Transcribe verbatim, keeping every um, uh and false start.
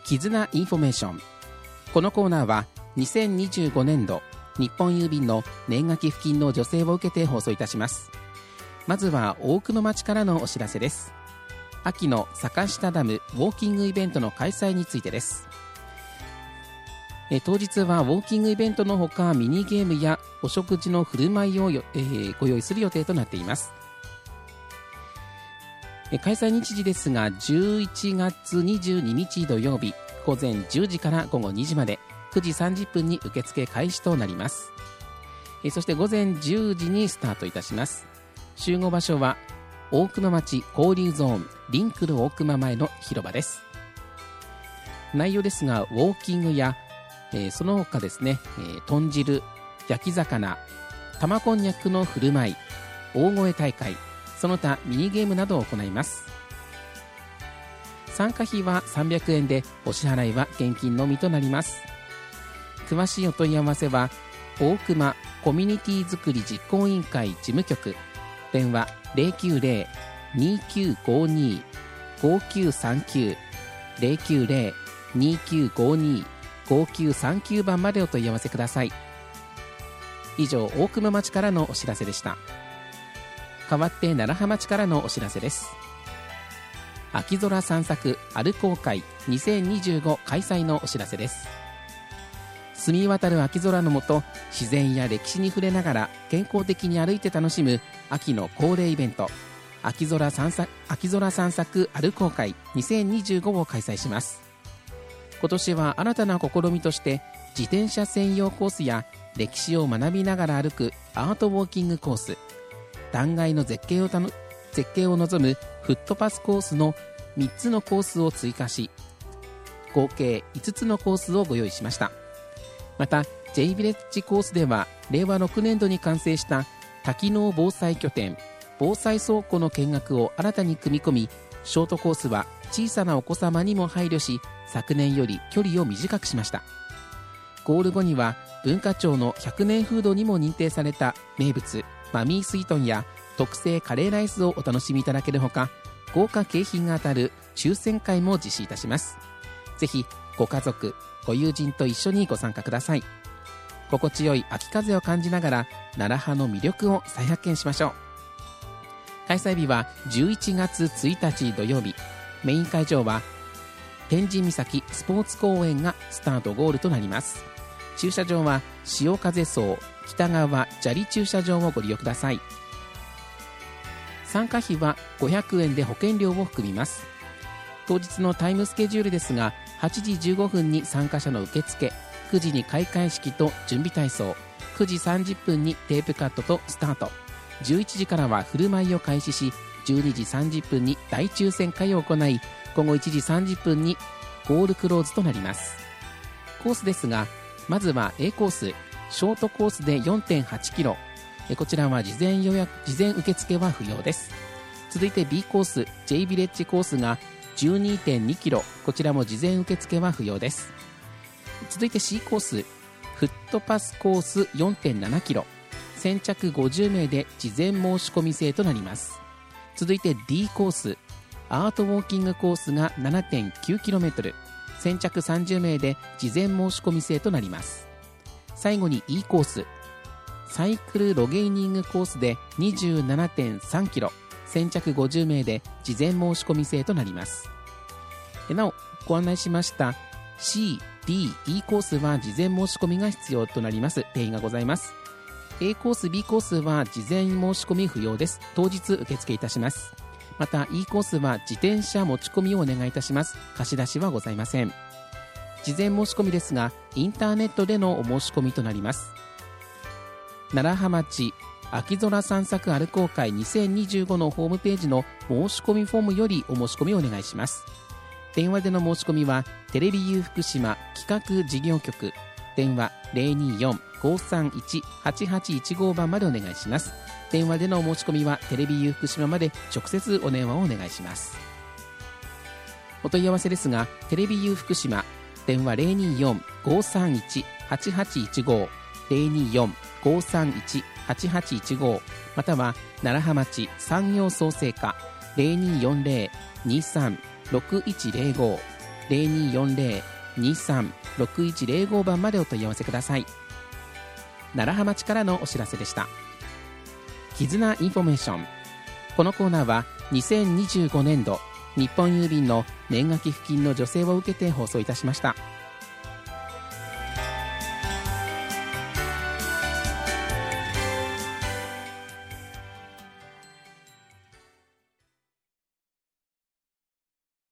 絆インフォメーション。このコーナーはにせんにじゅうごねんど日本郵便の年賀寄付金の助成を受けて放送いたします。まずは大熊町からのお知らせです。秋の坂下ダムウォーキングイベントの開催についてです。え当日はウォーキングイベントのほかミニゲームやお食事の振る舞いを、えー、ご用意する予定となっています。え開催日時ですがじゅういちがつにじゅうににち土曜日ごぜんじゅうじからごごにじまでくじさんじゅっぷんに受付開始となります。えそしてごぜんじゅうじにスタートいたします。集合場所は大熊町交流ゾーンリンクル大熊前の広場です。内容ですがウォーキングやえー、その他ですね、えー、豚汁、焼き魚、玉こんにゃくの振る舞い、大声大会、その他ミニゲームなどを行います。参加費はさんびゃくえんでお支払いは現金のみとなります。詳しいお問い合わせは大熊コミュニティづくり実行委員会事務局、電話 ゼロきゅうゼロ にきゅうごに ごきゅうさんきゅう ゼロきゅうゼロ にきゅうごに ごきゅうさんきゅうばんまでお問い合わせください。以上、大熊町からのお知らせでした。代わって楢葉町からのお知らせです。秋空散策歩こう会にせんにじゅうご開催のお知らせです。澄み渡る秋空の下、自然や歴史に触れながら健康的に歩いて楽しむ秋の恒例イベント、秋空散策、秋空散策歩こう会にせんにじゅうごを開催します。今年は新たな試みとして自転車専用コースや歴史を学びながら歩くアートウォーキングコース、断崖の絶景をたの絶景を望むフットパスコースのみっつのコースを追加し、合計いつつのコースをご用意しました。また J ヴィレッジコースではれいわろくねんどに完成した多機能防災拠点防災倉庫の見学を新たに組み込み、ショートコースは小さなお子様にも配慮し、昨年より距離を短くしました。ゴール後には文化庁のひゃくねんフードにも認定された名物マミースイートンや特製カレーライスをお楽しみいただけるほか、豪華景品が当たる抽選会も実施いたします。ぜひご家族ご友人と一緒にご参加ください。心地よい秋風を感じながら楢葉の魅力を再発見しましょう。開催日はじゅういちがつついたち土曜日、メイン会場は天神岬スポーツ公園がスタートゴールとなります。駐車場は潮風荘北側砂利駐車場をご利用ください。参加費はごひゃくえんで保険料を含みます。当日のタイムスケジュールですが、はちじじゅうごふんに参加者の受付、くじに開会式と準備体操、くじさんじゅっぷんにテープカットとスタート、じゅういちじからは振る舞いを開始し、じゅうにじさんじゅっぷんに大抽選会を行い、ごごいちじさんじゅっぷんにゴールクローズとなります。コースですが、まずは A コース、ショートコースで よんてんはちキロ、こちらは事前予約、事前受付は不要です。続いて B コース、J ヴィレッジコースが じゅうにてんにキロ、こちらも事前受付は不要です。続いて C コース、フットパスコース よんてんななキロ、先着ごじゅうめいで事前申し込み制となります。続いて D コース、アートウォーキングコースが ななてんきゅうキロメートル、先着さんじゅうめいで事前申し込み制となります。最後に E コース、サイクルロゲーニングコースで にじゅうななてんさんキロ、先着ごじゅうめいで事前申し込み制となります。なお、ご案内しました C、D、E コースは事前申し込みが必要となります。定員がございます。A コース、B コースは事前申し込み不要です。当日受付いたします。また E コースは自転車持ち込みをお願いいたします。貸し出しはございません。事前申し込みですが、インターネットでのお申し込みとなります。楢葉町秋空散策歩こう会にせんにじゅうごのホームページの申し込みフォームよりお申し込みをお願いします。電話での申し込みはテレビユー福島企画事業局、電話 ゼロにーよん ごーさんいち はちはちいちご 番までお願いします。電話でのお申し込みはテレビユー福島まで直接お電話をお願いします。お問い合わせですが、テレビユー福島電話 ゼロにーよん ごーさんいち はちはちいちご ゼロにーよん ごーさんいち はちはちいちご、または楢葉町産業創生課 ゼロにーよんゼロ にーさん ろくいちゼロごゼロにーよんゼロ にさんろくいちゼロご 番までお問い合わせください。楢葉町からのお知らせでした。絆インフォメーション。このコーナーはにせんにじゅうごねんど日本郵便の年賀寄付金の助成を受けて放送いたしました。